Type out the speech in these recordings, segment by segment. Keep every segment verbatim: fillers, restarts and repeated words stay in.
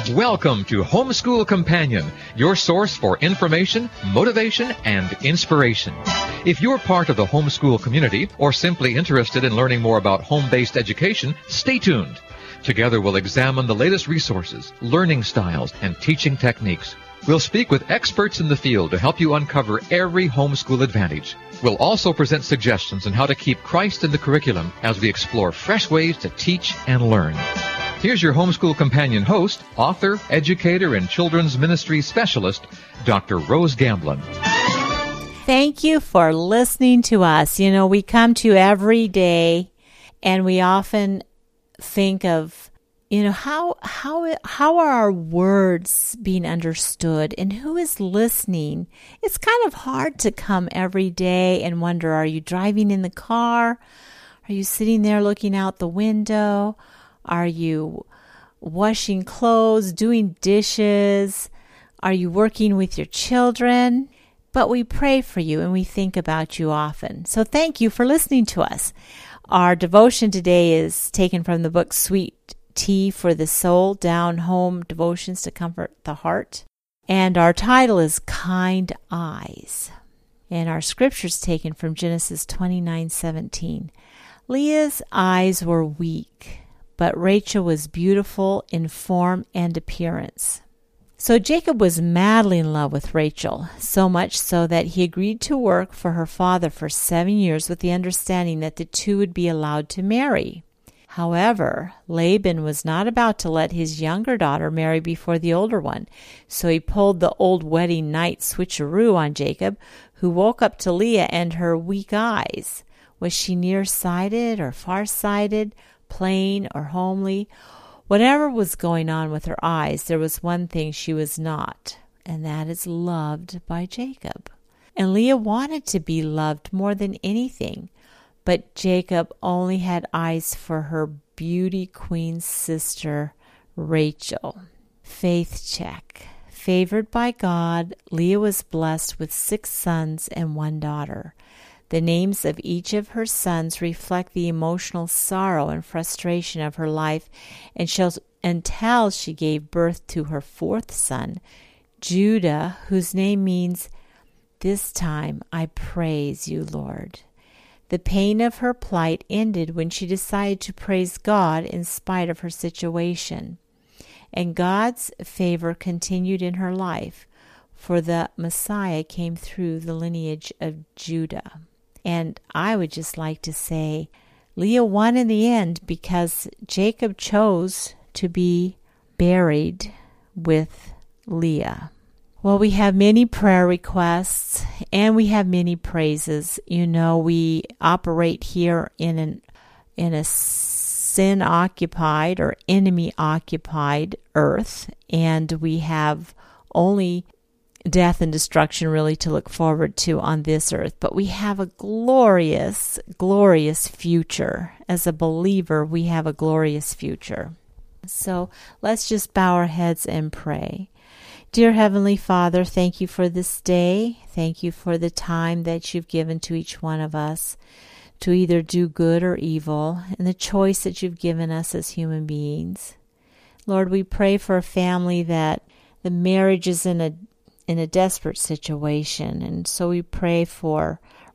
Welcome to Homeschool Companion, your source for information, motivation, and inspiration. If you're part of the homeschool community or simply interested in learning more about home-based education, stay tuned. Together we'll examine the latest resources, learning styles, and teaching techniques. We'll speak with experts in the field to help you uncover every homeschool advantage. We'll also present suggestions on how to keep Christ in the curriculum as we explore fresh ways to teach and learn. Here's your Homeschool Companion host, author, educator, and children's ministry specialist, Doctor Rose Gamblin. Thank you for listening to us. You know, we come to you every day, and we often think of, you know, how how how are our words being understood, and who is listening? It's kind of hard to come every day and wonder, are you driving in the car? Are you sitting there looking out the window? Are you washing clothes, doing dishes? Are you working with your children? But we pray for you and we think about you often. So thank you for listening to us. Our devotion today is taken from the book Sweet Tea for the Soul, Down Home Devotions to Comfort the Heart. And our title is Kind Eyes. And our scripture is taken from Genesis twenty-nine seventeen. Leah's eyes were weak, but Rachel was beautiful in form and appearance. So Jacob was madly in love with Rachel, so much so that he agreed to work for her father for seven years with the understanding that the two would be allowed to marry. However, Laban was not about to let his younger daughter marry before the older one, so he pulled the old wedding night switcheroo on Jacob, who woke up to Leah and her weak eyes. Was she nearsighted or farsighted? Plain or homely, whatever was going on with her eyes, there was one thing she was not, and that is loved by Jacob. And Leah wanted to be loved more than anything, but Jacob only had eyes for her beauty queen sister, Rachel. Faith check. Favored by God, Leah was blessed with six sons and one daughter. The names of each of her sons reflect the emotional sorrow and frustration of her life until she gave birth to her fourth son, Judah, whose name means, "This time I praise you, Lord." The pain of her plight ended when she decided to praise God in spite of her situation. And God's favor continued in her life, for the Messiah came through the lineage of Judah. And I would just like to say, Leah won in the end because Jacob chose to be buried with Leah. Well, we have many prayer requests and we have many praises. You know, we operate here in an in a sin-occupied or enemy-occupied earth, and we have only death and destruction really to look forward to on this earth. But we have a glorious, glorious future. As a believer, we have a glorious future. So let's just bow our heads and pray. Dear Heavenly Father, thank you for this day. Thank you for the time that you've given to each one of us to either do good or evil, and the choice that you've given us as human beings. Lord, we pray for a family that the marriage is in a in a desperate situation, and so we pray for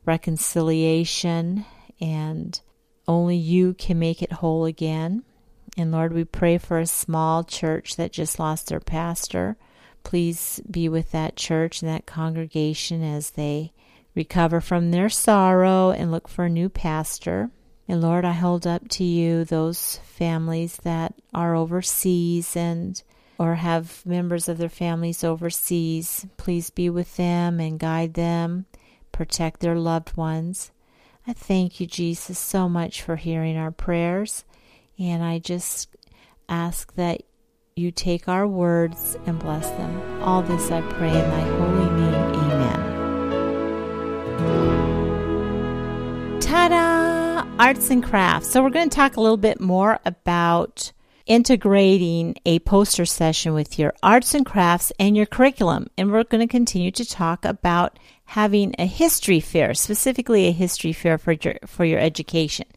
reconciliation, and only you can make it whole again. And Lord, we pray for a small church that just lost their pastor. Please be with that church and that congregation as they recover from their sorrow and look for a new pastor. And Lord, I hold up to you those families that are overseas and or have members of their families overseas. Please be with them and guide them, protect their loved ones. I thank you, Jesus, so much for hearing our prayers, and I just ask that you take our words and bless them. All this I pray in thy holy name. Amen. Ta-da! Arts and crafts. So we're going to talk a little bit more about integrating a poster session with your arts and crafts and your curriculum. And we're going to continue to talk about having a history fair, specifically a history fair for your, for your education.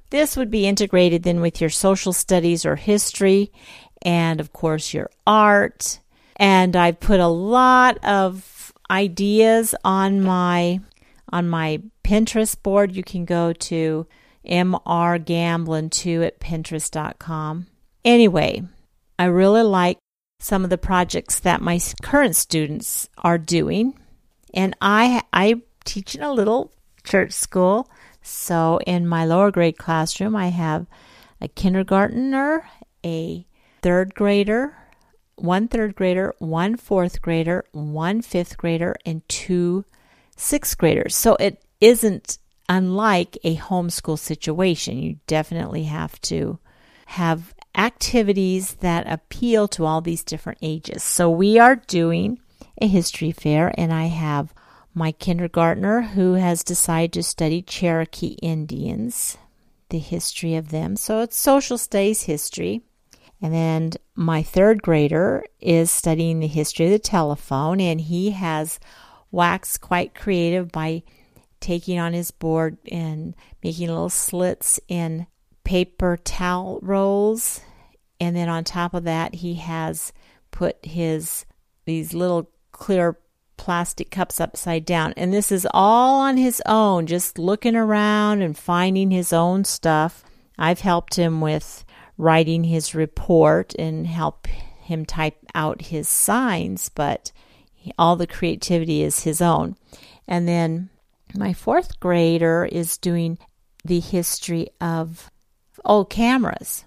this would be integrated then with your social studies or history, and of course your art. And I've put a lot of ideas on my on my Pinterest board. You can go to m r gamblin two at pinterest dot com. Anyway, I really like some of the projects that my current students are doing. And I I teach in a little church school. So in my lower grade classroom, I have a kindergartner, a third grader, one third grader, one fourth grader, one fifth grader, and two sixth graders. So it isn't unlike a homeschool situation. You definitely have to have activities that appeal to all these different ages. So we are doing a history fair, and I have my kindergartner who has decided to study Cherokee Indians, the history of them. So it's social studies history. And then my third grader is studying the history of the telephone, and he has waxed quite creative by taking on his board and making little slits in paper towel rolls. And then on top of that, he has put his these little clear plastic cups upside down. And this is all on his own, just looking around and finding his own stuff. I've helped him with writing his report and help him type out his signs, but he, all the creativity is his own. And then my fourth grader is doing the history of old cameras.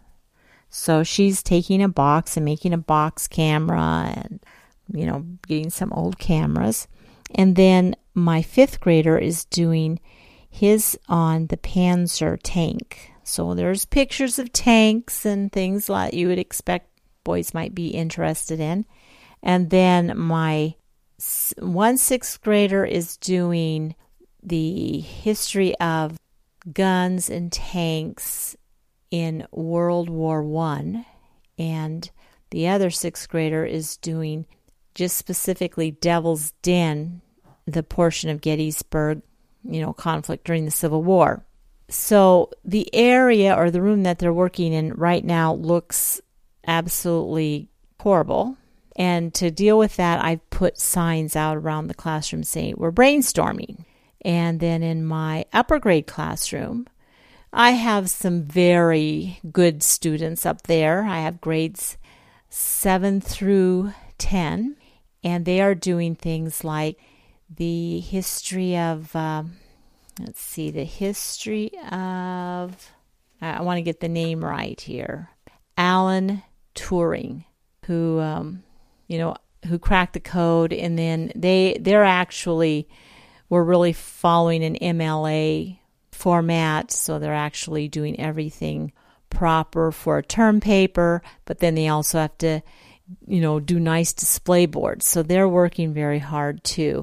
So she's taking a box and making a box camera and, you know, getting some old cameras. And then my fifth grader is doing his on the Panzer tank. So there's pictures of tanks and things like you would expect boys might be interested in. And then my one sixth grader is doing the history of guns and tanks in World War One. And the other sixth grader is doing just specifically Devil's Den, the portion of Gettysburg, you know, conflict during the Civil War. So the area or the room that they're working in right now looks absolutely horrible. And to deal with that, I've put signs out around the classroom saying, we're brainstorming. And then in my upper grade classroom, I have some very good students up there. I have grades seven through ten, and they are doing things like the history of, um, let's see, the history of, I want to get the name right here, Alan Turing, who, um, you know, who cracked the code, and then they, they're actually, were really following an M L A format, so they're actually doing everything proper for a term paper, but then they also have to, you know, do nice display boards. So they're working very hard too.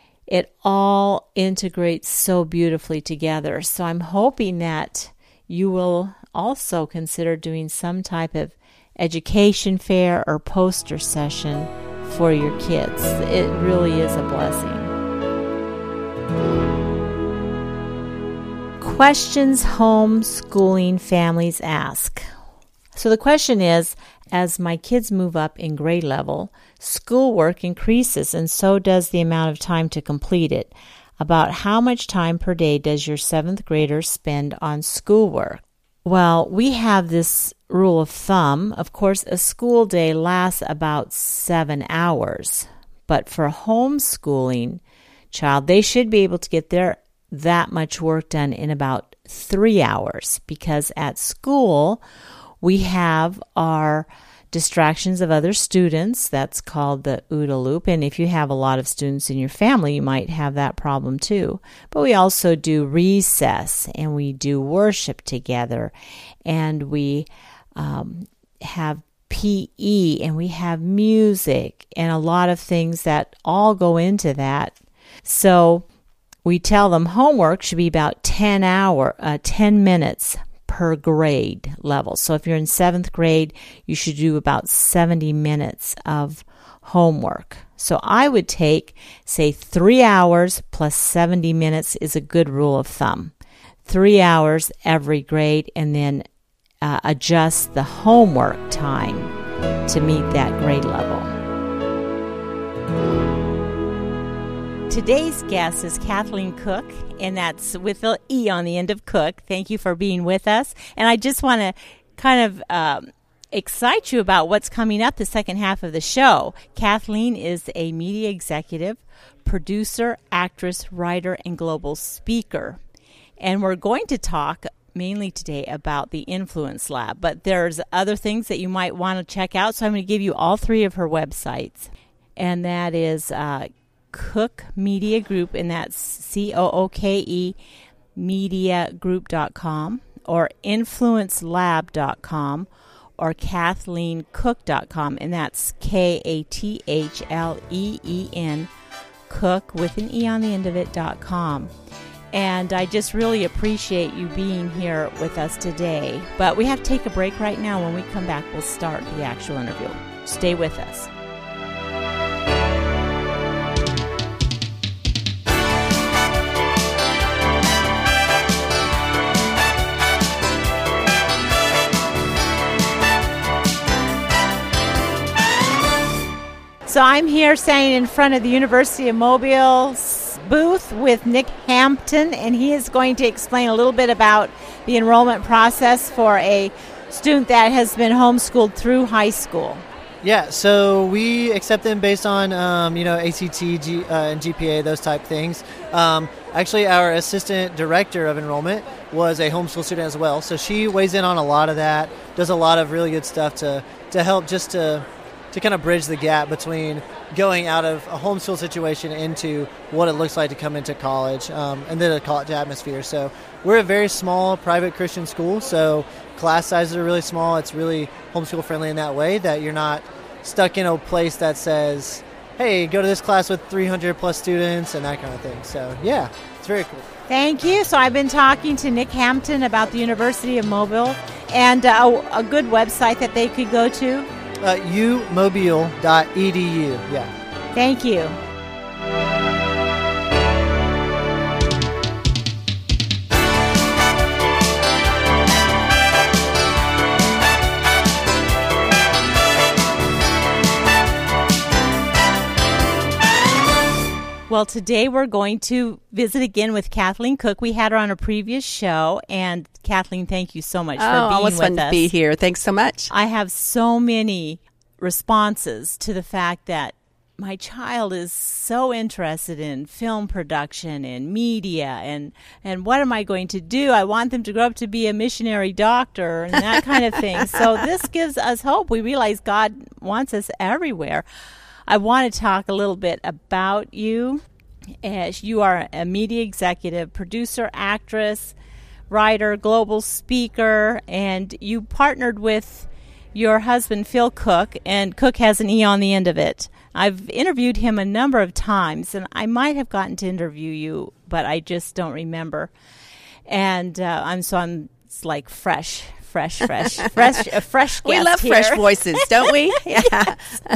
It all integrates so beautifully together. So I'm hoping that you will also consider doing some type of education fair or poster session for your kids. It really is a blessing. Questions homeschooling families ask. So the question is, as my kids move up in grade level, schoolwork increases, and so does the amount of time to complete it. About how much time per day does your seventh grader spend on schoolwork? Well, we have this rule of thumb. Of course, a school day lasts about seven hours. But for homeschooling child, they should be able to get their that much work done in about three hours because at school we have our distractions of other students. That's called the OODA loop. And if you have a lot of students in your family, you might have that problem too. But we also do recess and we do worship together and we um, have P E and we have music and a lot of things that all go into that. So we tell them homework should be about ten hour, uh, ten minutes per grade level. So if you're in seventh grade, you should do about seventy minutes of homework. So I would take, say, three hours plus seventy minutes is a good rule of thumb. three hours every grade, and then uh, adjust the homework time to meet that grade level. Today's guest is Kathleen Cook, and that's with the E on the end of Cook. Thank you for being with us. And I just want to kind of um, excite you about what's coming up the second half of the show. Kathleen is a media executive, producer, actress, writer, and global speaker. And we're going to talk mainly today about the Influence Lab, but there's other things that you might want to check out. So I'm going to give you all three of her websites, and that is uh, Cook Media Group, and that's C O O K E media group dot com, or influence lab dot com, or kathleen cook dot com, and that's K A T H L E E N, Cook with an E on the end of it, dot com. And I just really appreciate you being here with us today. But we have to take a break right now. When we come back, we'll start the actual interview. Stay with us. So I'm here standing in front of the University of Mobile's booth with Nick Hampton, and he is going to explain a little bit about the enrollment process for a student that has been homeschooled through high school. Yeah, so we accept them based on, um, you know, A C T G, uh, and G P A, those type things. Um, actually, our assistant director of enrollment was a homeschool student as well, so she weighs in on a lot of that, does a lot of really good stuff to, to help just to to kind of bridge the gap between going out of a homeschool situation into what it looks like to come into college, um, and then a college atmosphere. So we're a very small private Christian school, so class sizes are really small. It's really homeschool friendly in that way, that you're not stuck in a place that says, hey, go to this class with three hundred plus students and that kind of thing. So yeah, it's very cool. Thank you. So I've been talking to Nick Hampton about the University of Mobile, and uh, a, a good website that they could go to. Uh, u mobile dot e d u. Yeah. Thank you. Well, today we're going to visit again with Kathleen Cook. We had her on a previous show, and Kathleen, thank you so much oh, for being always with fun us. to be here. Thanks so much. I have so many responses to the fact that my child is so interested in film production and media, and, and what am I going to do? I want them to grow up to be a missionary doctor and that kind of thing. So this gives us hope. We realize God wants us everywhere. I want to talk a little bit about you. As you are a media executive, producer, actress, writer, global speaker, and you partnered with your husband, Phil Cook, and Cook has an E on the end of it. I've interviewed him a number of times, and I might have gotten to interview you, but I just don't remember. And uh, I'm so I'm it's like fresh. Fresh, fresh, fresh, a fresh guest We love here. fresh voices, don't we? Yeah.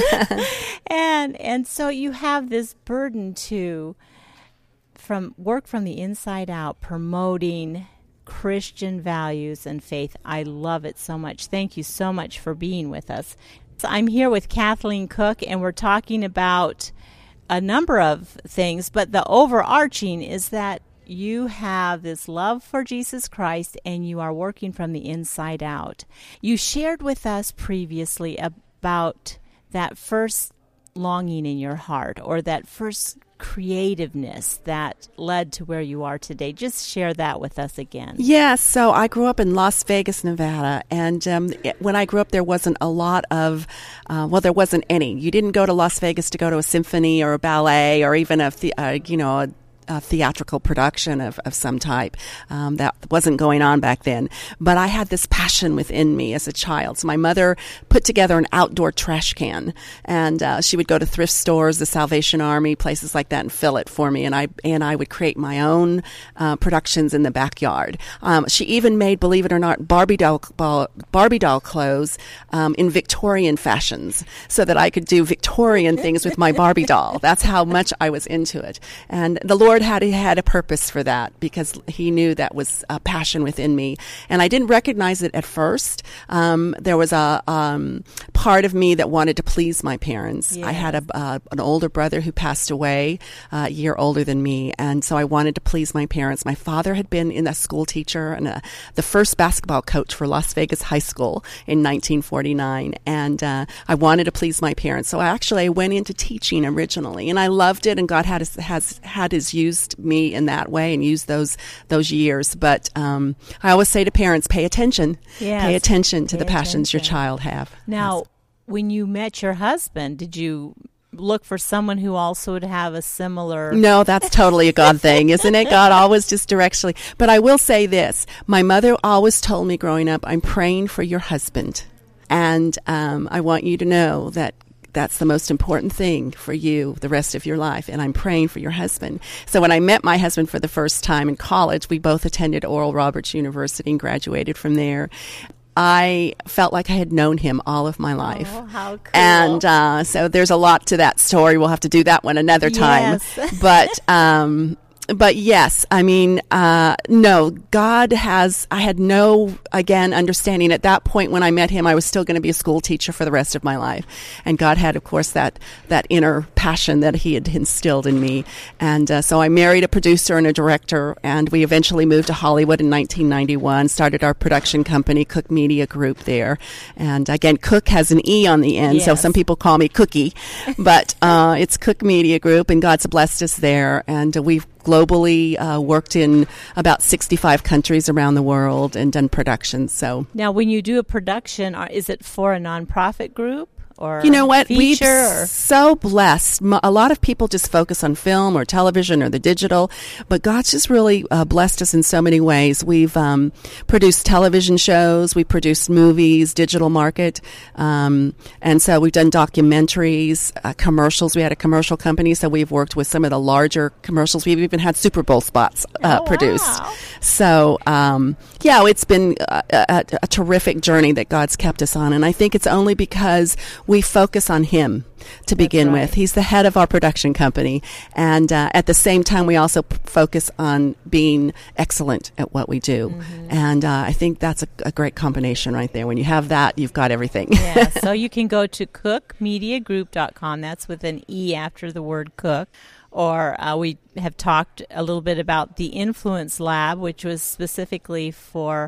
and and so you have this burden to from work from the inside out, promoting Christian values and faith. I love it so much. Thank you so much for being with us. So I'm here with Kathleen Cook, and we're talking about a number of things, but the overarching is that you have this love for Jesus Christ, and you are working from the inside out. You shared with us previously about that first longing in your heart, or that first creativeness that led to where you are today. Just share that with us again. Yeah, so I grew up in Las Vegas, Nevada, and um, it, when I grew up, there wasn't a lot of, uh, well, there wasn't any. You didn't go to Las Vegas to go to a symphony or a ballet or even a, the, uh, you know, a a theatrical production of, of some type. Um, that wasn't going on back then. But I had this passion within me as a child. So my mother put together an outdoor trash can, and uh, she would go to thrift stores, the Salvation Army, places like that, and fill it for me. And I and I would create my own uh, productions in the backyard. Um, she even made, believe it or not, Barbie doll, Barbie doll clothes um, in Victorian fashions, so that I could do Victorian things with my Barbie doll. That's how much I was into it. And the Lord Lord had had a purpose for that because He knew that was a passion within me, and I didn't recognize it at first. Um, there was a um, part of me that wanted to please my parents. Yes. I had a uh, an older brother who passed away, uh, a year older than me, and so I wanted to please my parents. My father had been in a school teacher and a, the first basketball coach for Las Vegas High School in nineteen forty-nine, and uh, I wanted to please my parents. So I actually I went into teaching originally, and I loved it, and God had has had has used me in that way and used those those years. But um, I always say to parents, pay attention, Yes. pay attention to Pay the passions your attention. child have. Now, Yes. when you met your husband, did you look for someone who also would have a similar? No, that's totally a God thing, isn't it? God always just directionally. But I will say this. My mother always told me growing up, I'm praying for your husband. And um, I want you to know that that's the most important thing for you the rest of your life. And I'm praying for your husband. So when I met my husband for the first time in college, we both attended Oral Roberts University and graduated from there. I felt like I had known him all of my life. Oh, how cool. And uh, so there's a lot to that story. We'll have to do that one another time. Yes. But um, but yes, I mean, uh, no, God has, I had no, again, understanding at that point when I met him, I was still going to be a school teacher for the rest of my life. And God had, of course, that, that inner passion that he had instilled in me. And uh, so I married a producer and a director, and we eventually moved to Hollywood in nineteen ninety-one, started our production company, Cook Media Group there. And again, Cook has an E on the end, so Yes. some people call me Cookie, but uh, it's Cook Media Group, and God's blessed us there. And uh, we've globally uh, worked in about sixty-five countries around the world and done productions. So, Now, when you do a production, are, is it for a nonprofit group or you know what? We're feature? Or? so blessed. M- A lot of people just focus on film or television or the digital, but God's just really uh, blessed us in so many ways. We've um, produced television shows, we produced movies, digital market, um, and so we've done documentaries, uh, commercials. We had a commercial company, so we've worked with some of the larger commercials. We've even had Super Bowl spots uh, Oh, produced. wow. So, um, yeah, it's been a, a, a terrific journey that God's kept us on, and I think it's only because we focus on Him to begin right. with. He's the head of our production company, and uh, at the same time, we also p- focus on being excellent at what we do. Mm-hmm. And uh, I think that's a, a great combination right there. When you have that, you've got everything. Yeah, so you can go to cook media group dot com. That's with an E after the word cook. Or uh, we have talked a little bit about the Influence Lab, which was specifically for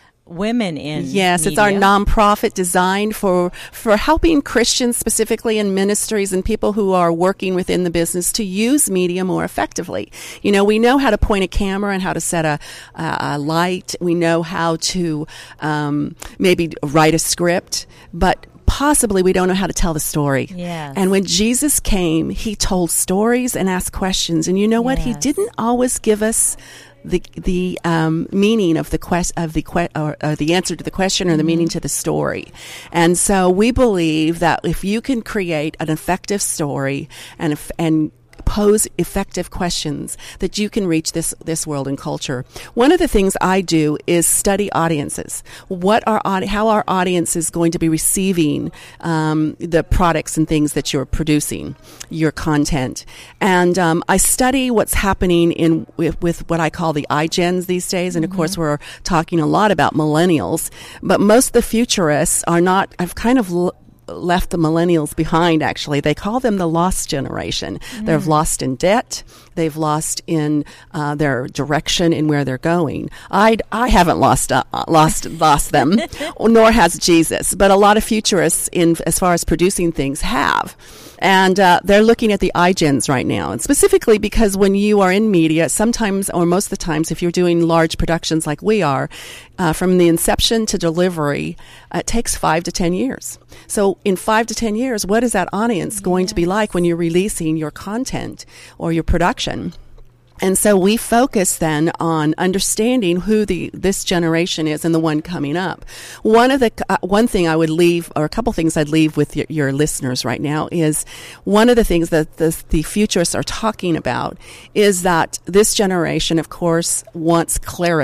women in Yes, media. it's our nonprofit designed for for helping Christians, specifically in ministries and people who are working within the business, to use media more effectively. You know, we know how to point a camera and how to set a, a, a light. We know how to um, maybe write a script, but possibly we don't know how to tell the story. Yes. And when Jesus came, he told stories and asked questions. And you know what? He Yes. didn't always give us the the um, meaning of the quest of the que- or, or the answer to the question or the meaning to the story. And so we believe that if you can create an effective story and if, and pose effective questions, that you can reach this this world and culture. One of the things I do is study audiences. What are audi- how our audience is going to be receiving um, the products and things that you're producing, your content, and um, I study what's happening in with, with what I call the iGens these days. And of course, we're talking a lot about millennials, but most of the futurists are not. I've kind of l- left the millennials behind, actually. They call them the lost generation. Mm. They've lost in debt. They've lost in uh, their direction in where they're going. I, I haven't lost uh, lost lost them, nor has Jesus. But a lot of futurists, in as far as producing things, have. And uh, they're looking at the iGens right now. And specifically because when you are in media, sometimes, or most of the times, if you're doing large productions like we are, uh, from the inception to delivery, uh, it takes five to ten years. So in five to ten years, what is that audience yes. going to be like when you're releasing your content or your production? And so we focus then on understanding who the this generation is and the one coming up. One of the uh, one thing I would leave, or a couple things I'd leave with your, your listeners right now, is one of the things that the, the futurists are talking about is that this generation, of course, wants clarity.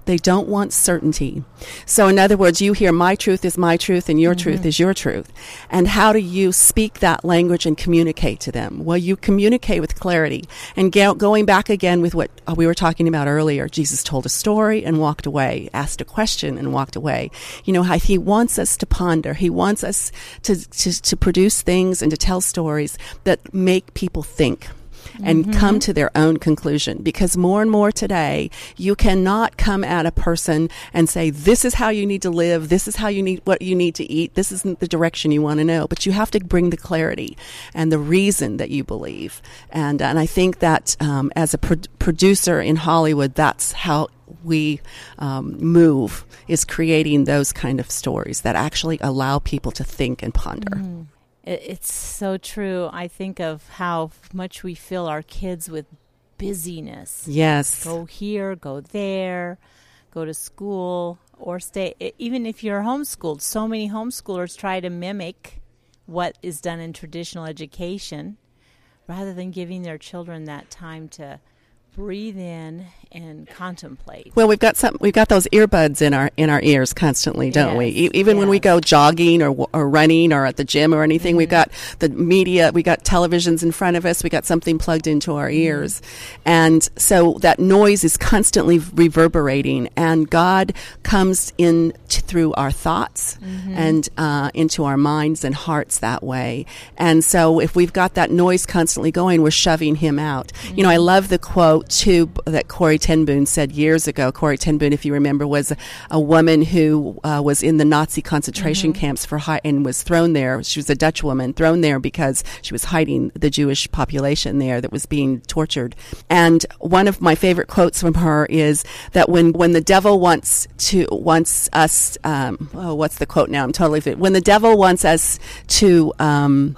They don't want certainty. So in other words, you hear my truth is my truth and your mm-hmm. truth is your truth. And how do you speak that language and communicate to them? Well, you communicate with clarity. And go- going back again with what uh, we were talking about earlier, Jesus told a story and walked away, asked a question and walked away. You know, how he wants us to ponder. He wants us to, to, to produce things and to tell stories that make people think and mm-hmm. come to their own conclusion. Because more and more today, you cannot come at a person and say, this is how you need to live, this is how you need, what you need to eat, this isn't the direction you want to know. But you have to bring the clarity and the reason that you believe. And, and I think that um, as a pro- producer in Hollywood, that's how we um, move, is creating those kind of stories that actually allow people to think and ponder. Mm. It's so true. I think of how much we fill our kids with busyness. Yes. Go here, go there, go to school, or stay. Even if you're homeschooled, so many homeschoolers try to mimic what is done in traditional education rather than giving their children that time to breathe in and contemplate. Well, we've got some. We've got those earbuds in our in our ears constantly, don't yes, we? E- even yes. when we go jogging or or running or at the gym or anything, mm-hmm. we've got the media. We got televisions in front of us. We got something plugged into our ears, mm-hmm. and so that noise is constantly reverberating. And God comes in t- through our thoughts mm-hmm. and uh, into our minds and hearts that way. And so, if we've got that noise constantly going, we're shoving Him out. Mm-hmm. You know, I love the quote too that Corrie ten Boom said years ago. Corrie ten Boom, if you remember, was a, a woman who uh, was in the Nazi concentration mm-hmm. camps for hi- and was thrown there. She was a Dutch woman, thrown there because she was hiding the Jewish population there that was being tortured. And one of my favorite quotes from her is that when when the devil wants to wants us, um, oh, what's the quote now? I'm totally fit. When the devil wants us to um,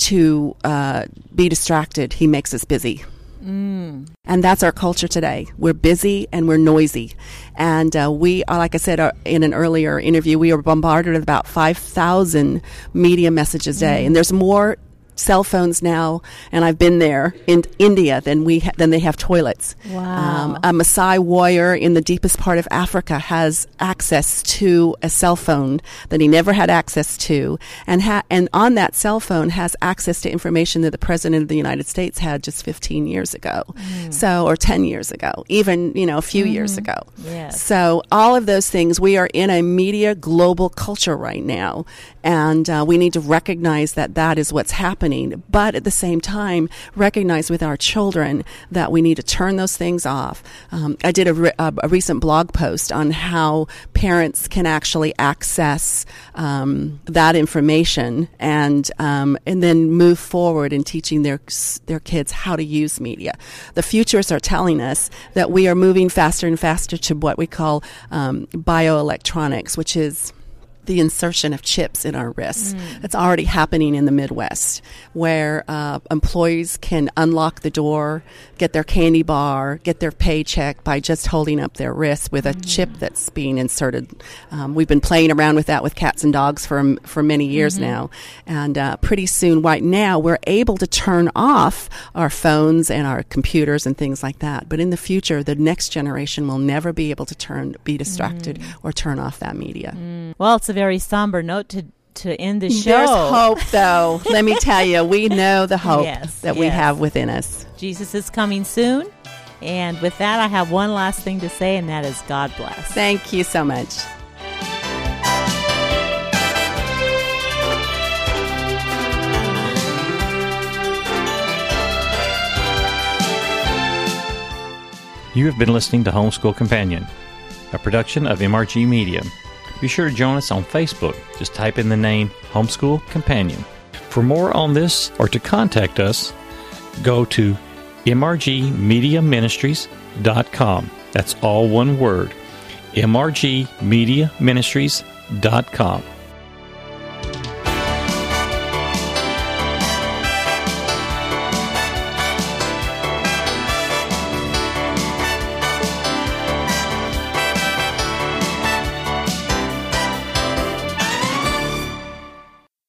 to uh, be distracted, he makes us busy. Mm. And that's our culture today. We're busy and we're noisy. And uh, we are, like I said uh, in an earlier interview, we are bombarded with about five thousand media messages a day. Mm. And there's more cell phones now, and I've been there in India than we ha- than they have toilets. Wow. Um, a Maasai warrior in the deepest part of Africa has access to a cell phone that he never had access to, and ha- and on that cell phone has access to information that the President of the United States had just fifteen years ago, mm. so or ten years ago, even you know a few mm-hmm. years ago. Yes. So all of those things, we are in a media global culture right now, and uh, we need to recognize that that is what's happening. But at the same time, recognize with our children that we need to turn those things off. Um, I did a, re- a recent blog post on how parents can actually access um, that information and um, and then move forward in teaching their their kids how to use media. The futurists are telling us that we are moving faster and faster to what we call um, bioelectronics, which is the insertion of chips in our wrists. Mm. It's already happening in the Midwest, where uh, employees can unlock the door, get their candy bar, get their paycheck by just holding up their wrist with a mm. chip that's being inserted. Um, we've been playing around with that with cats and dogs for for many years mm-hmm. now, and uh, pretty soon, right now, we're able to turn off our phones and our computers and things like that. But in the future, the next generation will never be able to turn, be distracted mm. or turn off that media. Mm. Well, it's a very somber note to to end the show. There's hope, though. Let me tell you, we know the hope yes, that yes. we have within us. Jesus is coming soon. And with that, I have one last thing to say, and that is God bless. Thank you so much. You have been listening to Homeschool Companion, a production of M R G Media. Be sure to join us on Facebook. Just type in the name Homeschool Companion. For more on this or to contact us, go to m r g media ministries dot com. That's all one word, m r g media ministries dot com.